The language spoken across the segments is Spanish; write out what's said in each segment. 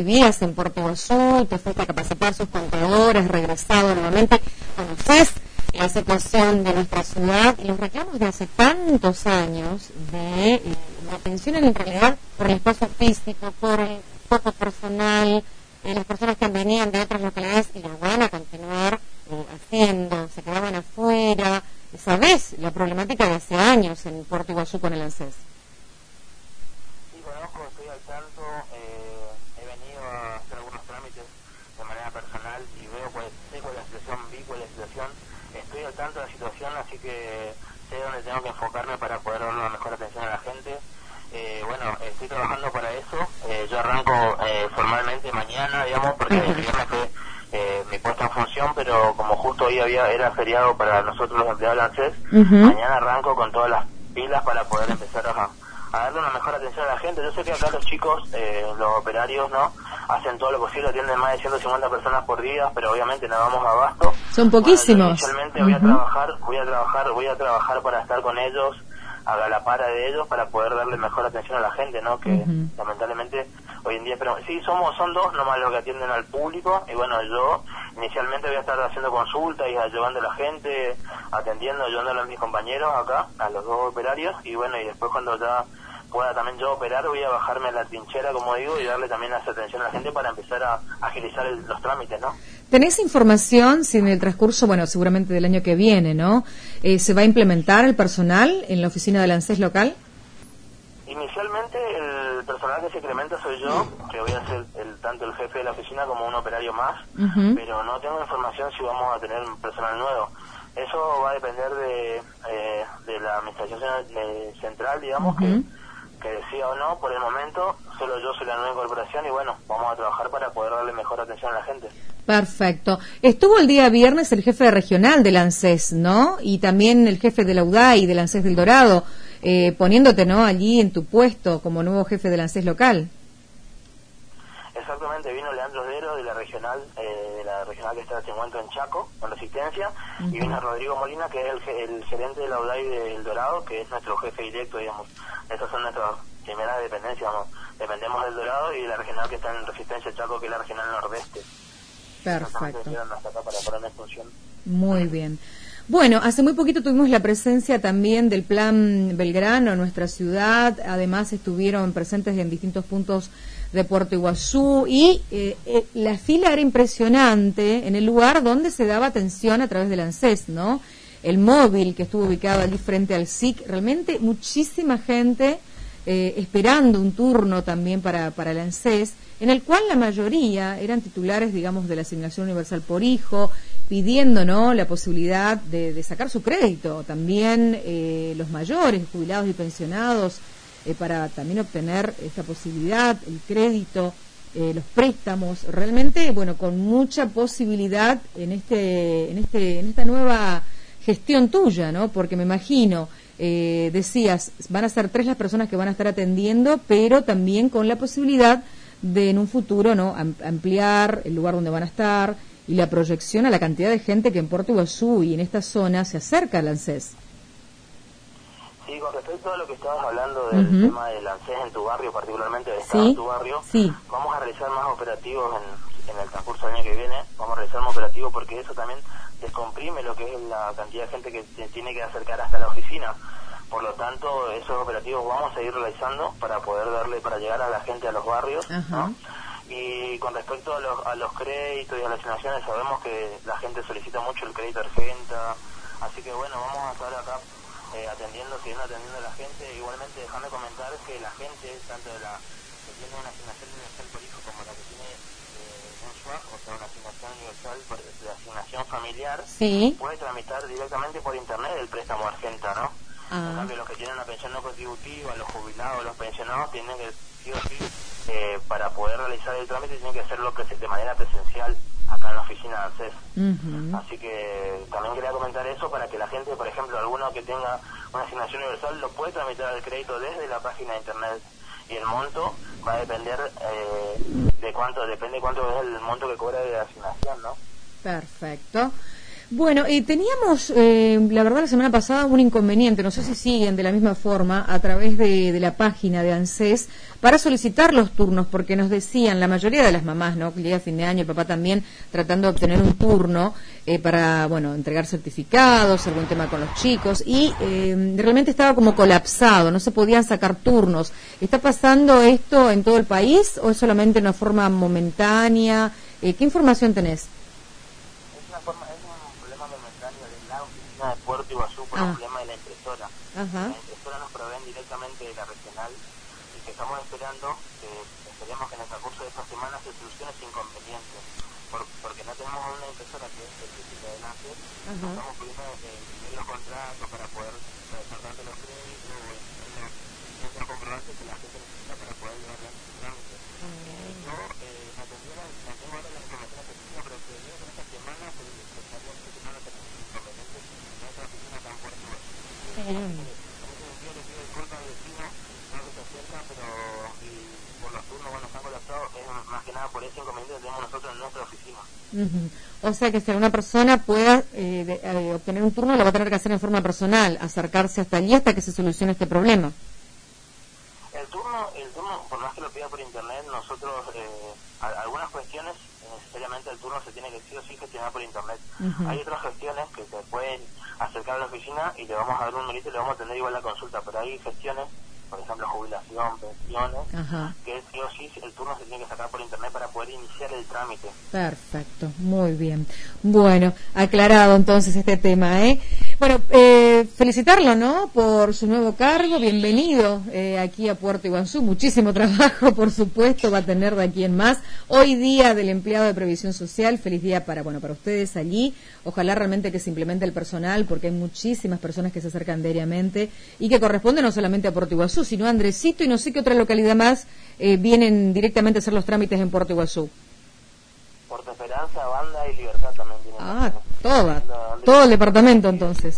vivías en Puerto Iguazú, te fuiste a capacitar a sus contadores, regresado nuevamente, conoces la situación de nuestra ciudad y los reclamos de hace tantos años de la atención en realidad por el espacio físico, por el poco personal, las personas que venían de otras localidades y lo van a continuar haciendo, se quedaban afuera. ¿Sabés la problemática de hace años en Puerto Iguazú con el ANSES? Sí, conozco, estoy al tanto, he venido a hacer algunos trámites de manera personal y veo sé cuál es la situación, vi cuál es la situación, estoy al tanto de la situación, así que sé dónde tengo que enfocarme para poder dar una mejor atención a la gente. Bueno, estoy trabajando para eso, yo arranco formalmente mañana, digamos, porque el viernes fue mi puesta en función, pero como justo hoy era feriado para nosotros los empleados del ANSES, mañana arranco con todas las pilas para poder empezar a darle una mejor atención a la gente. Yo sé que acá los chicos, los operarios, ¿no?, hacen todo lo posible, atienden más de 150 personas por día, pero obviamente no damos abasto. Son poquísimos. Bueno, inicialmente voy a trabajar para estar con ellos, a la par de ellos, para poder darle mejor atención a la gente, ¿no?, que lamentablemente hoy en día, pero sí, son dos nomás los que atienden al público, y bueno, yo inicialmente voy a estar haciendo consultas y ayudando a la gente, ayudándole a mis compañeros acá, a los dos operarios, y bueno, y después cuando ya pueda también yo operar, voy a bajarme a la trinchera, como digo, y darle también esa atención a la gente para empezar a agilizar los trámites, ¿no? ¿Tenés información si en el transcurso, bueno, seguramente del año que viene, ¿no?, se va a implementar el personal en la oficina del ANSES local? Inicialmente el personal que se incrementa soy yo, que voy a ser tanto el jefe de la oficina como un operario más, pero no tengo información si vamos a tener personal nuevo. Eso va a depender de la administración central, digamos, que decida o no. Por el momento solo yo soy la nueva incorporación y bueno, vamos a trabajar para poder darle mejor atención a la gente. Perfecto. Estuvo el día viernes el jefe regional del ANSES, ¿no?, y también el jefe de la UDAI del ANSES del Dorado, poniéndote, ¿no?, allí en tu puesto como nuevo jefe del ANSES local. Exactamente, vino Leandro Dero de la regional que está se encuentra en Chaco, con Resistencia, y vino Rodrigo Molina, que es el gerente de la UDAI del Dorado, que es nuestro jefe directo, digamos. Esas son nuestras primeras dependencias, ¿no? Dependemos del Dorado y de la regional que está en Resistencia Chaco, que es la regional nordeste. Perfecto. Hasta acá para poner en función. Muy bien. Bueno, hace muy poquito tuvimos la presencia también del Plan Belgrano en nuestra ciudad, además estuvieron presentes en distintos puntos de Puerto Iguazú y la fila era impresionante en el lugar donde se daba atención a través del ANSES, ¿no? El móvil que estuvo ubicado allí frente al SIC, realmente muchísima gente esperando un turno también para el ANSES, en el cual la mayoría eran titulares, digamos, de la asignación universal por hijo, pidiendo, ¿no?, la posibilidad de sacar su crédito. También los mayores, jubilados y pensionados, para también obtener esta posibilidad, el crédito, los préstamos, realmente, bueno, con mucha posibilidad en esta nueva gestión tuya, ¿no? Porque me imagino, decías, van a ser 3 las personas que van a estar atendiendo, pero también con la posibilidad de en un futuro, ¿no?, ampliar el lugar donde van a estar y la proyección a la cantidad de gente que en Puerto Iguazú y en esta zona se acerca al ANSES. Sí, con respecto a lo que estabas hablando del tema del ANSES en tu barrio, particularmente de en tu barrio, vamos a realizar más operativos en el transcurso del año que viene, vamos a realizar más operativos porque eso también descomprime lo que es la cantidad de gente que se tiene que acercar hasta la oficina. Por lo tanto, esos operativos vamos a seguir realizando para poder para llegar a la gente, a los barrios, ¿no? Y con respecto a los créditos y a las asignaciones, sabemos que la gente solicita mucho el crédito Argenta, así que bueno, vamos a estar acá siguiendo atendiendo a la gente. Igualmente, déjame comentar que la gente, tanto de la que tiene una asignación universal por hijo como la que tiene un SUAC, o sea, una asignación universal de asignación familiar, puede tramitar directamente por internet el préstamo Argenta, ¿no? En cambio, los que tienen una pensión no contributiva, los jubilados, los pensionados, tienen que, sí o sí, para poder realizar el trámite, tienen que hacerlo de manera presencial acá en la oficina de ANSES. Así que también quería comentar eso para que la gente, por ejemplo, alguno que tenga una asignación universal, lo puede tramitar el crédito desde la página de internet, y el monto va a depender depende cuánto es el monto que cobra de la asignación, ¿no? Perfecto. Bueno, teníamos, la verdad, la semana pasada un inconveniente, no sé si siguen de la misma forma, a través de la página de ANSES, para solicitar los turnos, porque nos decían, la mayoría de las mamás, ¿no?, que llega a fin de año, el papá también, tratando de obtener un turno para, bueno, entregar certificados, algún tema con los chicos, y realmente estaba como colapsado, no se podían sacar turnos. ¿Está pasando esto en todo el país o es solamente una forma momentánea? ¿Qué información tenés? De Puerto Iguazú por el problema de la impresora. La impresora nos proveen directamente de la regional y que estamos esperando, esperemos que en el transcurso de esta semana se solucione ese inconveniente, porque no tenemos una impresora que es específica de ANSES, estamos pudiendo imprimir los contratos para poder descargarte los créditos o los comprobantes que la gente necesita para poder llevar el trámite. Yo mantengo ahora la información específica, pero que en esta semana se estaría solucionando estos inconvenientes. Más que nada por ese inconveniente que tenemos nosotros en nuestra oficina. O sea que si alguna persona pueda obtener un turno, lo va a tener que hacer en forma personal, acercarse hasta allí hasta que se solucione este problema. El turno, por más que lo pida por internet, nosotros algunas cuestiones, necesariamente el turno se tiene que sí o sí gestionar por internet. Hay otras gestiones que se pueden acercar a la oficina y le vamos a dar un numerito y le vamos a tener igual la consulta, pero hay gestiones, por ejemplo jubilación, pensiones, que sí o sí el turno se tiene que sacar por internet para poder iniciar el trámite. Perfecto, muy bien. Bueno, aclarado entonces este tema, Bueno, felicitarlo, ¿no?, por su nuevo cargo, bienvenido aquí a Puerto Iguazú, muchísimo trabajo, por supuesto, va a tener de aquí en más. Hoy día del empleado de Previsión Social, feliz día para ustedes allí, ojalá realmente que se implemente el personal, porque hay muchísimas personas que se acercan diariamente y que corresponde no solamente a Puerto Iguazú, sino a Andresito y no sé qué otra localidad más vienen directamente a hacer los trámites en Puerto Iguazú. Puerto Esperanza, Banda y Libertad también vienen. Todo el departamento entonces.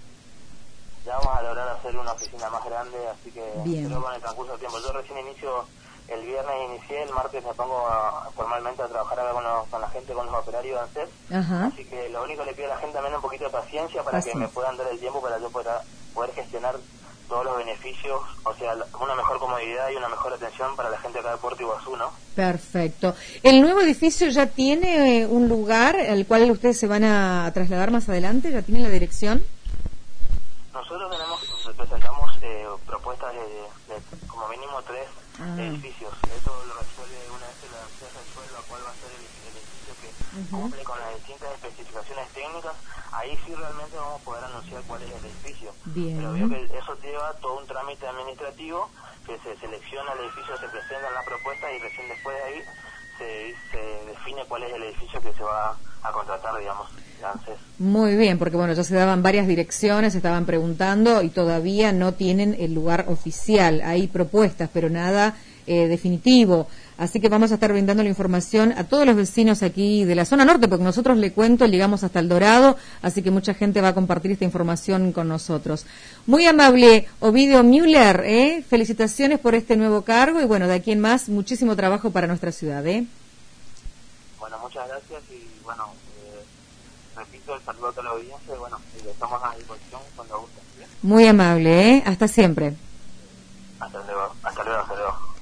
Ya vamos a lograr hacer una oficina más grande, así que creo con el transcurso del tiempo. Yo recién el viernes inicié, el martes me pongo formalmente a trabajar acá con la gente, con los operarios de ANSES, así que lo único que le pido a la gente también es un poquito de paciencia para que me puedan dar el tiempo para yo poder gestionar todos los beneficios, o sea, una mejor comodidad y una mejor atención para la gente acá de Puerto Iguazú, ¿no? Perfecto. ¿El nuevo edificio ya tiene un lugar al cual ustedes se van a trasladar más adelante? ¿Ya tiene la dirección? Nosotros presentamos propuestas de como mínimo 3 edificios. Eso lo resuelve una vez que la ANSES resuelva cuál va a ser el edificio que cumple con las distintas especificaciones técnicas. Ahí sí realmente vamos a poder anunciar cuál es el edificio. Pero veo que eso lleva todo un trámite administrativo, que se selecciona el edificio, se presenta en la propuesta y recién después de ahí se define cuál es el edificio que se va a contratar, digamos. Muy bien, porque ya se daban varias direcciones, estaban preguntando y todavía no tienen el lugar oficial. Hay propuestas, pero nada definitivo. Así que vamos a estar brindando la información a todos los vecinos aquí de la zona norte, porque nosotros, le cuento, llegamos hasta El Dorado, así que mucha gente va a compartir esta información con nosotros. Muy amable, Ovidio Müller, felicitaciones por este nuevo cargo y de aquí en más, muchísimo trabajo para nuestra ciudad. Bueno, muchas gracias y repito el saludo a toda la audiencia y estamos a disposición cuando gusten. Muy amable, hasta siempre. Hasta luego.